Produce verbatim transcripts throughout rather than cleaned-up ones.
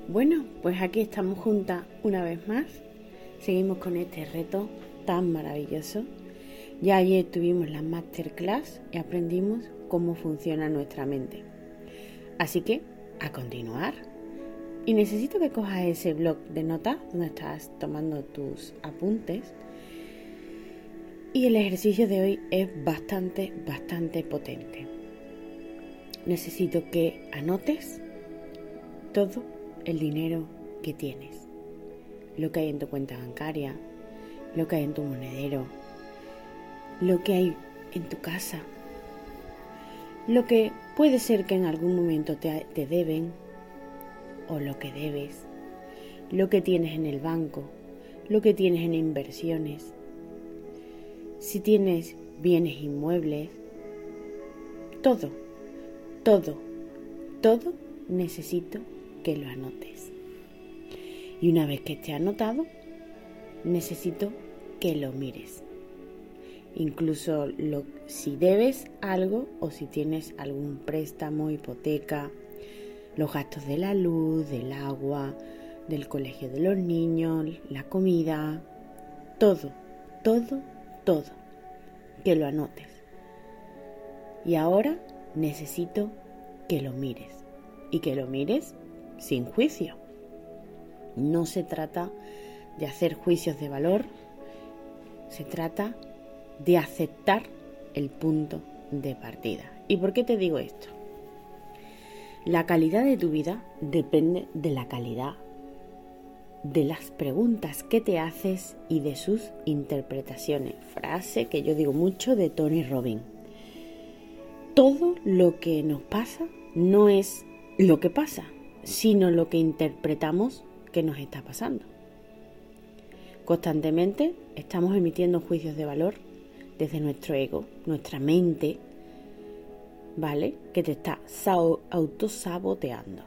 Bueno, pues aquí estamos juntas una vez más. Seguimos con este reto tan maravilloso. Ya ayer tuvimos la masterclass y aprendimos cómo funciona nuestra mente. Así que, a continuar. Y necesito que cojas ese bloc de notas donde estás tomando tus apuntes. Y el ejercicio de hoy es bastante, bastante potente. Necesito que anotes todo el dinero que tienes, lo que hay en tu cuenta bancaria, lo que hay en tu monedero, lo que hay en tu casa, lo que puede ser que en algún momento te, te deben o lo que debes, lo que tienes en el banco, lo que tienes en inversiones, si tienes bienes inmuebles, todo, todo, todo necesito que lo anotes. Y una vez que esté anotado, necesito que lo mires. Incluso lo, si debes algo o si tienes algún préstamo, hipoteca, los gastos de la luz, del agua, del colegio de los niños, la comida, todo, todo, todo, que lo anotes. Y ahora necesito que lo mires. Y que lo mires sin juicio. No se trata de hacer juicios de valor, se trata de aceptar el punto de partida. ¿Y por qué te digo esto? La calidad de tu vida depende de la calidad de las preguntas que te haces y de sus interpretaciones. Frase que yo digo mucho de Tony Robbins. Todo lo que nos pasa no es lo que pasa, sino lo que interpretamos que nos está pasando. Constantemente estamos emitiendo juicios de valor desde nuestro ego, nuestra mente, ¿vale? Que te está autosaboteando.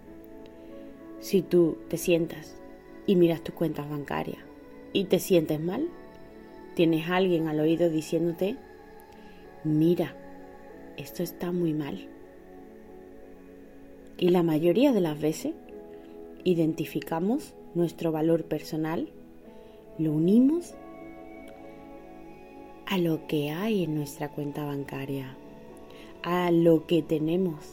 Si tú te sientas y miras tus cuentas bancarias y te sientes mal, tienes a alguien al oído diciéndote, mira, esto está muy mal. Y la mayoría de las veces identificamos nuestro valor personal, lo unimos a lo que hay en nuestra cuenta bancaria, a lo que tenemos.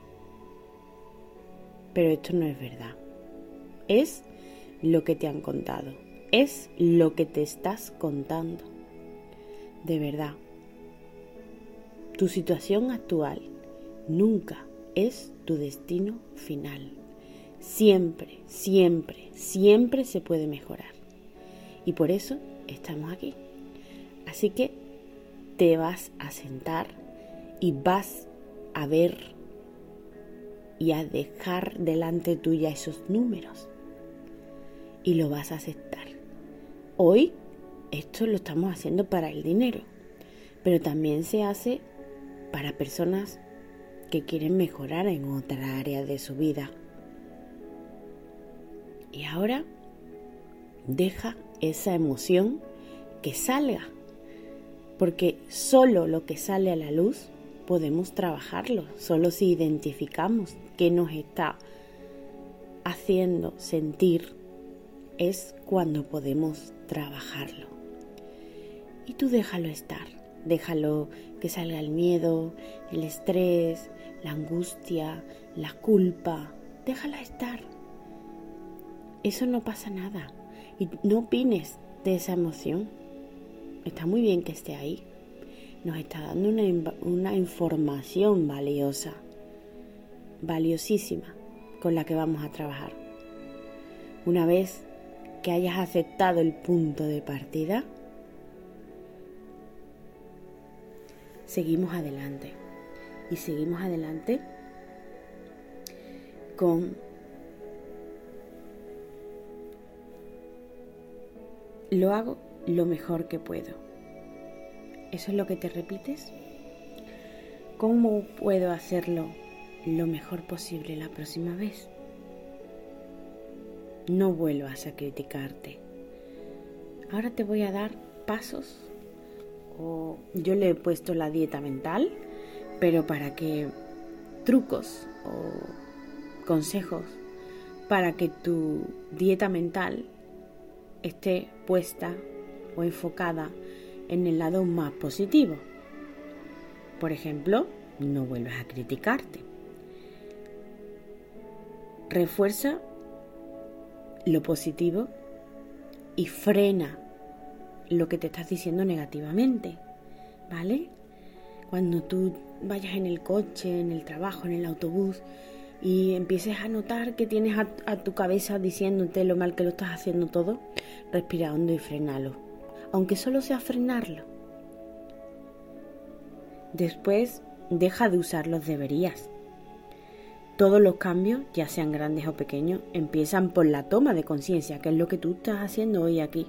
Pero esto no es verdad. Es lo que te han contado. Es lo que te estás contando. De verdad. Tu situación actual nunca es tu destino final. Siempre, siempre, siempre se puede mejorar. Y por eso estamos aquí. Así que te vas a sentar y vas a ver y a dejar delante tuya esos números. Y lo vas a aceptar. Hoy esto lo estamos haciendo para el dinero, pero también se hace para personas que quieren mejorar en otra área de su vida. Y ahora deja esa emoción que salga, porque solo lo que sale a la luz podemos trabajarlo, solo si identificamos qué nos está haciendo sentir es cuando podemos trabajarlo. Y tú déjalo estar, déjalo que salga el miedo, el estrés, la angustia, la culpa, déjala estar. Eso no pasa nada. Y no opines de esa emoción. Está muy bien que esté ahí. Nos está dando una, una información valiosa, valiosísima, con la que vamos a trabajar. Una vez que hayas aceptado el punto de partida, seguimos adelante. Y seguimos adelante con lo hago lo mejor que puedo. ¿Eso es lo que te repites? ¿Cómo puedo hacerlo lo mejor posible la próxima vez? No vuelvas a criticarte. Ahora te voy a dar pasos, o yo le he puesto la dieta mental, pero para que trucos o consejos para que tu dieta mental esté puesta o enfocada en el lado más positivo. Por ejemplo, no vuelvas a criticarte. Refuerza lo positivo y frena lo que te estás diciendo negativamente, ¿vale? Cuando tú vayas en el coche, en el trabajo, en el autobús y empieces a notar que tienes a, a tu cabeza diciéndote lo mal que lo estás haciendo todo, respira hondo y frénalo, aunque solo sea frenarlo. Después, deja de usar los deberías. Todos los cambios, ya sean grandes o pequeños, empiezan por la toma de conciencia, que es lo que tú estás haciendo hoy aquí.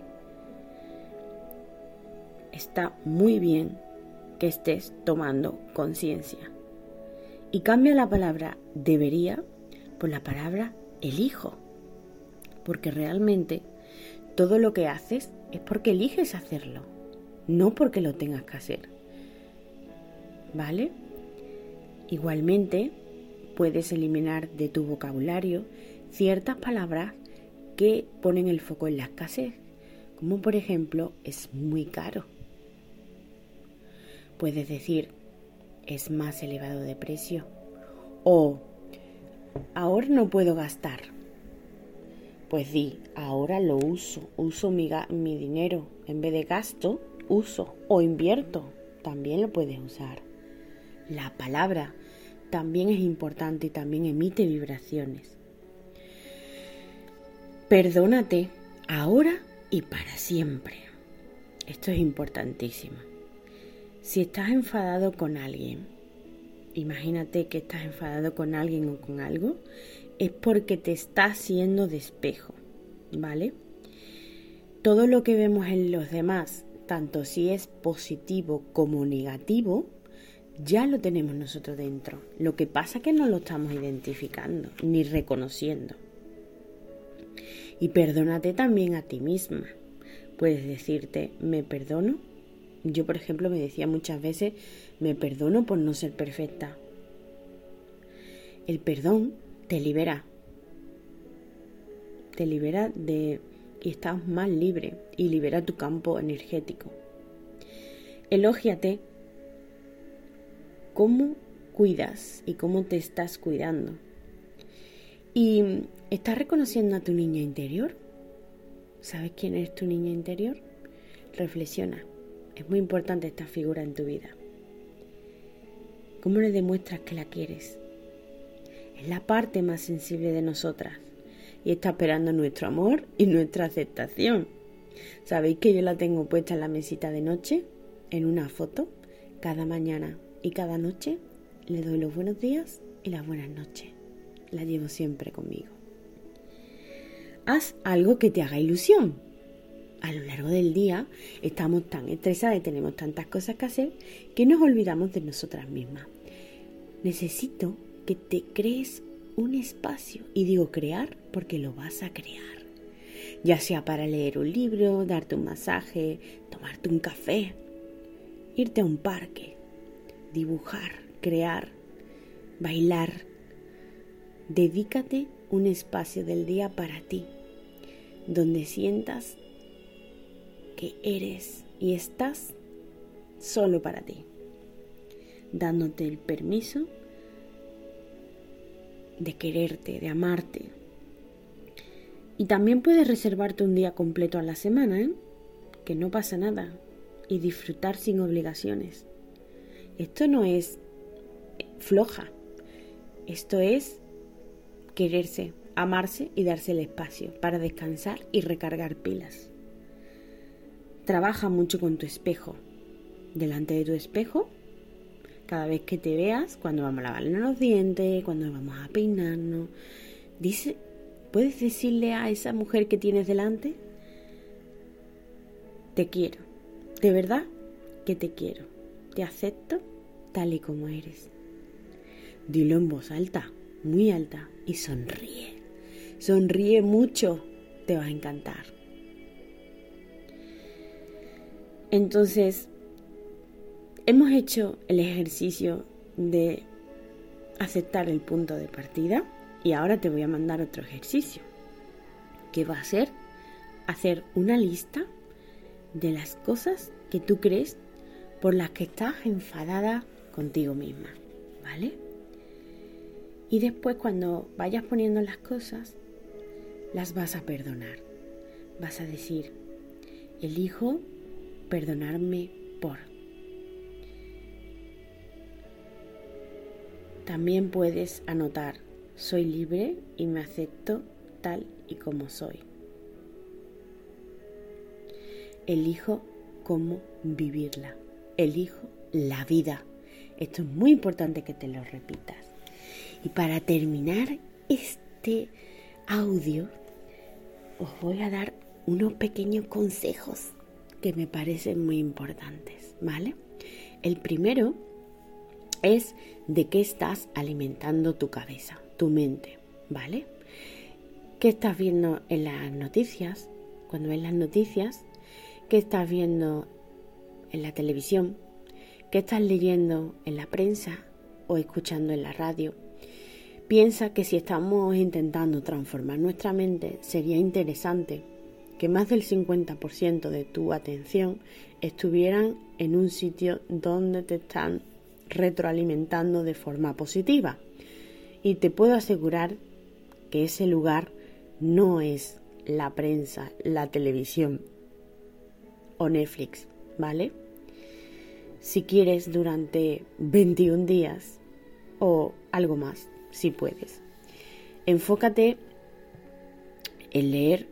Está muy bien que estés tomando conciencia. Y cambia la palabra debería por la palabra elijo. Porque realmente todo lo que haces es porque eliges hacerlo, no porque lo tengas que hacer. ¿Vale? Igualmente, puedes eliminar de tu vocabulario ciertas palabras que ponen el foco en la escasez, como por ejemplo, es muy caro. Puedes decir, es más elevado de precio, o ahora no puedo gastar. Pues di, ahora lo uso, uso mi, mi dinero, en vez de gasto, uso o invierto, también lo puedes usar. La palabra también es importante y también emite vibraciones. Perdónate ahora y para siempre. Esto es importantísimo. Si estás enfadado con alguien, imagínate que estás enfadado con alguien o con algo, es porque te está haciendo de espejo, ¿vale? Todo lo que vemos en los demás, tanto si es positivo como negativo, ya lo tenemos nosotros dentro. Lo que pasa es que no lo estamos identificando ni reconociendo. Y perdónate también a ti misma. Puedes decirte, me perdono. Yo, por ejemplo, me decía muchas veces, me perdono por no ser perfecta. El perdón te libera. Te libera de... y estás más libre y libera tu campo energético. Elógiate. ¿Cómo cuidas y cómo te estás cuidando? ¿Y estás reconociendo a tu niña interior? ¿Sabes quién es tu niña interior? Reflexiona. Es muy importante esta figura en tu vida. ¿Cómo le demuestras que la quieres? Es la parte más sensible de nosotras y está esperando nuestro amor y nuestra aceptación. ¿Sabéis que yo la tengo puesta en la mesita de noche, en una foto, cada mañana? Y cada noche le doy los buenos días y las buenas noches. La llevo siempre conmigo. Haz algo que te haga ilusión. A lo largo del día estamos tan estresadas y tenemos tantas cosas que hacer que nos olvidamos de nosotras mismas. Necesito que te crees un espacio. Y digo crear porque lo vas a crear. Ya sea para leer un libro, darte un masaje, tomarte un café, irte a un parque. Dibujar, crear, bailar. Dedícate un espacio del día para ti, donde sientas que eres y estás solo para ti, dándote el permiso de quererte, de amarte. Y también puedes reservarte un día completo a la semana, ¿eh? Que no pasa nada, y disfrutar sin obligaciones. Esto no es floja, esto es quererse, amarse y darse el espacio para descansar y recargar pilas. Trabaja mucho con tu espejo. Delante de tu espejo, cada vez que te veas, cuando vamos a lavarnos los dientes, cuando vamos a peinarnos, dice, ¿puedes decirle a esa mujer que tienes delante? Te quiero, de verdad que te quiero. Te acepto tal y como eres. Dilo en voz alta, muy alta, y sonríe. Sonríe mucho, te va a encantar. Entonces, hemos hecho el ejercicio de aceptar el punto de partida Y ahora te voy a mandar otro ejercicio, que va a ser hacer una lista de las cosas que tú crees por las que estás enfadada contigo misma, ¿vale? Y después, cuando vayas poniendo las cosas, las vas a perdonar. Vas a decir, elijo perdonarme por. También puedes anotar, soy libre y me acepto tal y como soy. Elijo cómo vivirla. Elijo la vida. Esto es muy importante que te lo repitas. Y para terminar este audio, os voy a dar unos pequeños consejos que me parecen muy importantes, ¿vale? El primero es de qué estás alimentando tu cabeza, tu mente, ¿vale? ¿Qué estás viendo en las noticias? Cuando ves las noticias, ¿qué estás viendo en la televisión? ¿Qué estás leyendo en la prensa o escuchando en la radio? Piensa que si estamos intentando transformar nuestra mente, sería interesante que más del cincuenta por ciento de tu atención estuvieran en un sitio donde te están retroalimentando de forma positiva. Y te puedo asegurar que ese lugar no es la prensa, la televisión o Netflix, ¿vale? Si quieres, durante veintiún días o algo más, si puedes, enfócate en leer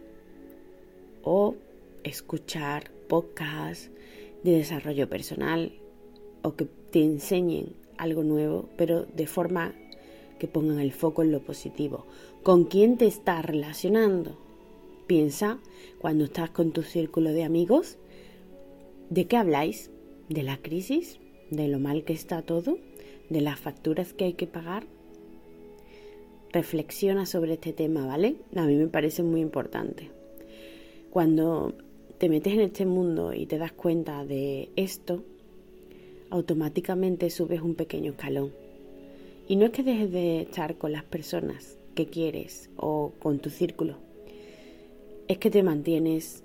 o escuchar podcasts de desarrollo personal o que te enseñen algo nuevo, pero de forma que pongan el foco en lo positivo. ¿Con quién te estás relacionando? Piensa, cuando estás con tu círculo de amigos, ¿de qué habláis? ¿De la crisis? ¿De lo mal que está todo? ¿De las facturas que hay que pagar? Reflexiona sobre este tema, ¿vale? A mí me parece muy importante. Cuando te metes en este mundo y te das cuenta de esto, automáticamente subes un pequeño escalón. Y no es que dejes de estar con las personas que quieres o con tu círculo, es que te mantienes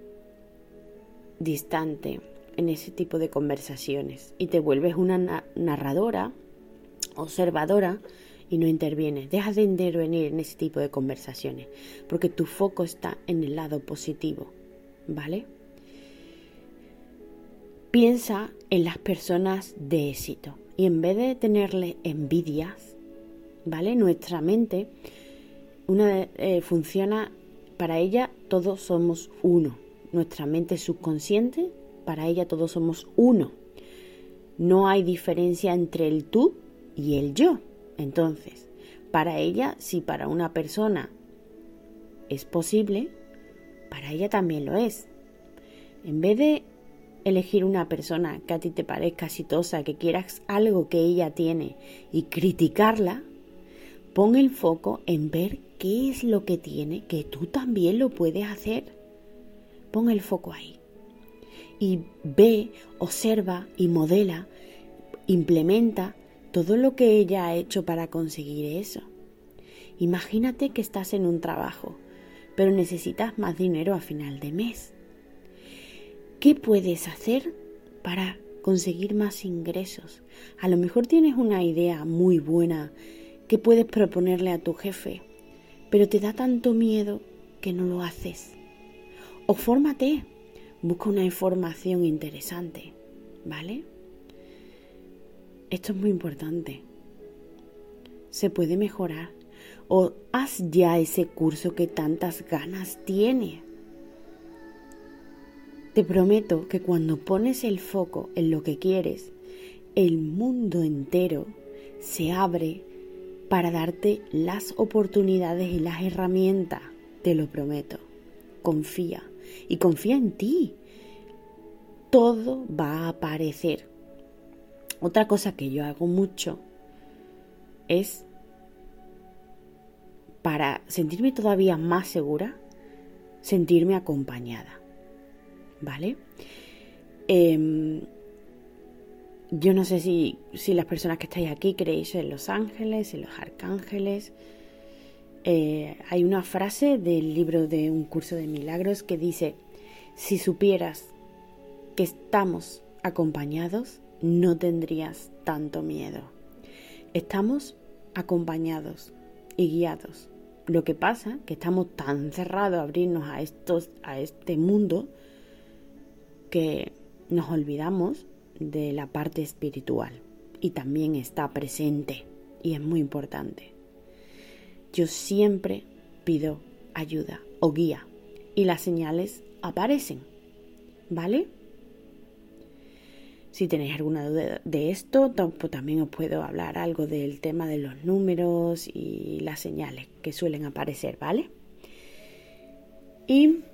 distante en ese tipo de conversaciones y te vuelves una na- narradora, observadora y no intervienes. Dejas de intervenir en ese tipo de conversaciones porque tu foco está en el lado positivo, ¿vale? Piensa en las personas de éxito y en vez de tenerle envidias, ¿vale? Nuestra mente una de, eh, funciona, para ella todos somos uno. Nuestra mente subconsciente, para ella todos somos uno. No hay diferencia entre el tú y el yo. Entonces, para ella, si para una persona es posible, para ella también lo es. En vez de elegir una persona que a ti te parezca exitosa, que quieras algo que ella tiene y criticarla, pon el foco en ver qué es lo que tiene, que tú también lo puedes hacer. Pon el foco ahí. Y ve, observa y modela, implementa todo lo que ella ha hecho para conseguir eso. Imagínate que estás en un trabajo, pero necesitas más dinero a final de mes. ¿Qué puedes hacer para conseguir más ingresos? A lo mejor tienes una idea muy buena que puedes proponerle a tu jefe, pero te da tanto miedo que no lo haces. O fórmate, busca una información interesante, ¿vale? Esto es muy importante. Se puede mejorar. O haz ya ese curso que tantas ganas tienes. Te prometo que cuando pones el foco en lo que quieres, el mundo entero se abre para darte las oportunidades y las herramientas. Te lo prometo. Confía. Y confía en ti. Todo va a aparecer. Otra cosa que yo hago mucho es, para sentirme todavía más segura, sentirme acompañada, ¿vale? Eh, yo no sé si, si las personas que estáis aquí creéis en los ángeles, en los arcángeles. eh, hay una frase del libro de Un Curso de Milagros que dice: si supieras que estamos acompañados, no tendrías tanto miedo. Estamos acompañados y guiados. Lo que pasa es que estamos tan cerrados a abrirnos a, estos, a este mundo que nos olvidamos de la parte espiritual, y también está presente y es muy importante. Yo siempre pido ayuda o guía y las señales aparecen, ¿vale? Si tenéis alguna duda de esto, pues también os puedo hablar algo del tema de los números y las señales que suelen aparecer, ¿vale? Y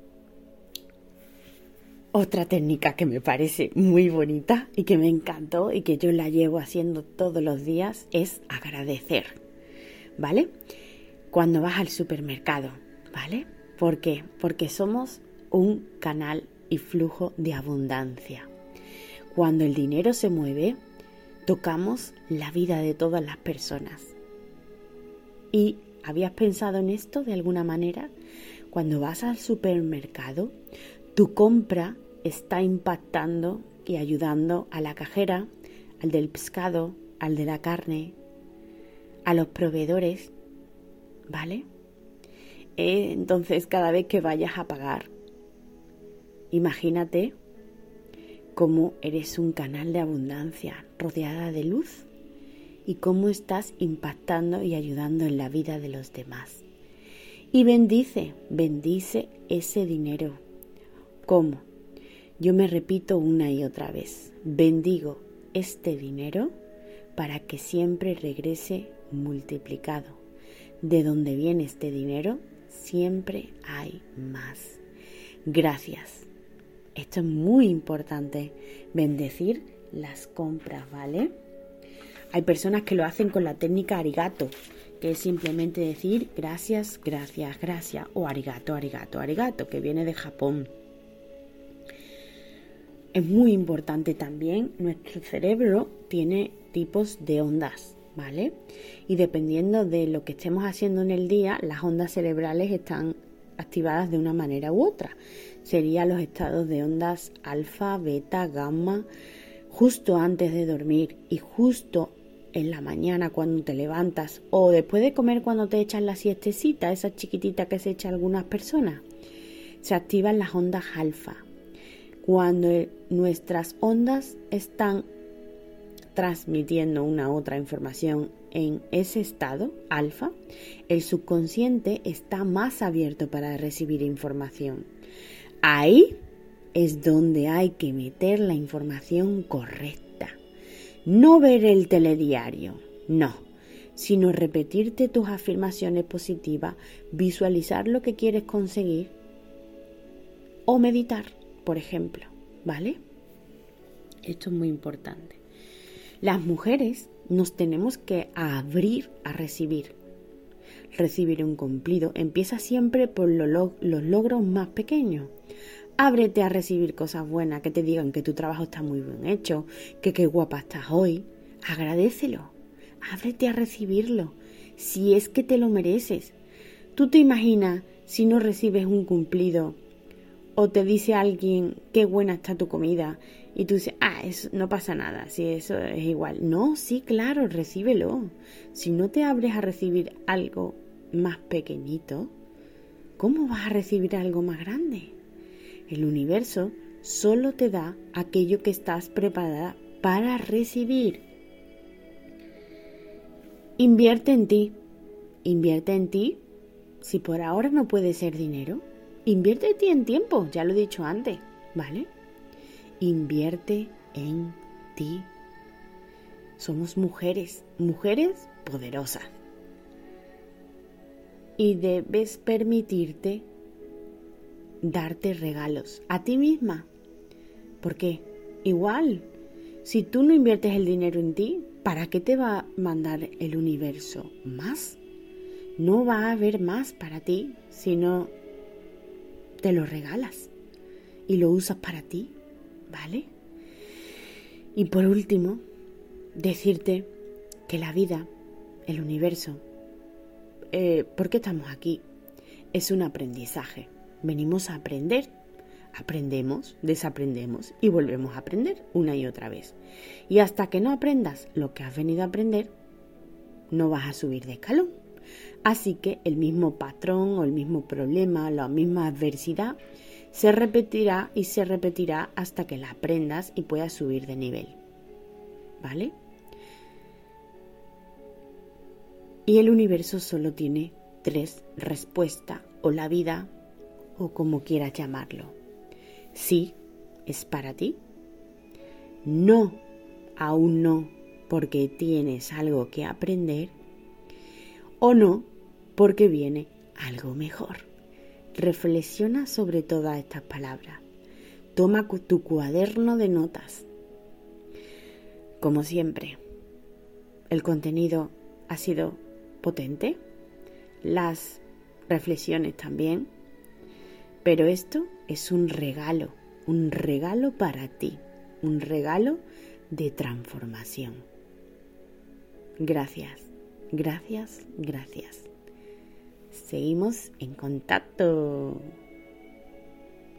otra técnica que me parece muy bonita y que me encantó y que yo la llevo haciendo todos los días es agradecer, ¿vale? Cuando vas al supermercado, ¿vale? ¿Por qué? Porque somos un canal y flujo de abundancia. Cuando el dinero se mueve, tocamos la vida de todas las personas. ¿Y habías pensado en esto de alguna manera? Cuando vas al supermercado, tu compra está impactando y ayudando a la cajera, al del pescado, al de la carne, a los proveedores, ¿vale? Eh, entonces, cada vez que vayas a pagar, imagínate cómo eres un canal de abundancia rodeada de luz y cómo estás impactando y ayudando en la vida de los demás. Y bendice, bendice ese dinero. ¿Cómo? Yo me repito una y otra vez: bendigo este dinero para que siempre regrese multiplicado. De donde viene este dinero, siempre hay más. Gracias. Esto es muy importante, bendecir las compras, ¿vale? Hay personas que lo hacen con la técnica arigato, que es simplemente decir gracias, gracias, gracias, o arigato, arigato, arigato, que viene de Japón. Es muy importante también, nuestro cerebro tiene tipos de ondas, ¿vale? Y dependiendo de lo que estemos haciendo en el día, las ondas cerebrales están activadas de una manera u otra. Serían los estados de ondas alfa, beta, gamma, justo antes de dormir y justo en la mañana cuando te levantas, o después de comer cuando te echas la siestecita, esa chiquitita que se echa algunas personas. Se activan las ondas alfa. Cuando nuestras ondas están transmitiendo una otra información en ese estado alfa, el subconsciente está más abierto para recibir información. Ahí es donde hay que meter la información correcta. No ver el telediario, no, sino repetirte tus afirmaciones positivas, visualizar lo que quieres conseguir o meditar, por ejemplo, ¿vale? Esto es muy importante. Las mujeres nos tenemos que abrir a recibir. Recibir un cumplido empieza siempre por lo log- los logros más pequeños. Ábrete a recibir cosas buenas, que te digan que tu trabajo está muy bien hecho, que qué guapa estás hoy. Agradécelo. Ábrete a recibirlo, si es que te lo mereces. ¿Tú te imaginas si no recibes un cumplido o te dice alguien qué buena está tu comida y tú dices, ah, eso no pasa nada, si eso es igual? No, sí, claro, recíbelo. Si no te abres a recibir algo más pequeñito, ¿cómo vas a recibir algo más grande? El universo solo te da aquello que estás preparada para recibir. Invierte en ti. Invierte en ti. Si por ahora no puede ser dinero, invierte en ti en tiempo, ya lo he dicho antes, ¿vale? Invierte en ti. Somos mujeres, mujeres poderosas. Y debes permitirte darte regalos a ti misma. ¿Por qué? Igual, si tú no inviertes el dinero en ti, ¿para qué te va a mandar el universo más? No va a haber más para ti si no te lo regalas y lo usas para ti, ¿vale? Y por último, decirte que la vida, el universo, eh, ¿por qué estamos aquí? Es un aprendizaje. Venimos a aprender. Aprendemos, desaprendemos y volvemos a aprender una y otra vez. Y hasta que no aprendas lo que has venido a aprender, no vas a subir de escalón. Así que el mismo patrón o el mismo problema, la misma adversidad, se repetirá y se repetirá hasta que la aprendas y puedas subir de nivel. ¿Vale? Y el universo solo tiene tres respuestas, o la vida, o como quieras llamarlo. Sí, es para ti. No, aún no, porque tienes algo que aprender. O no, porque viene algo mejor. Reflexiona sobre todas estas palabras. Toma tu cuaderno de notas. Como siempre, el contenido ha sido potente, las reflexiones también, pero esto es un regalo, un regalo para ti, un regalo de transformación. Gracias, gracias, gracias. Seguimos en contacto.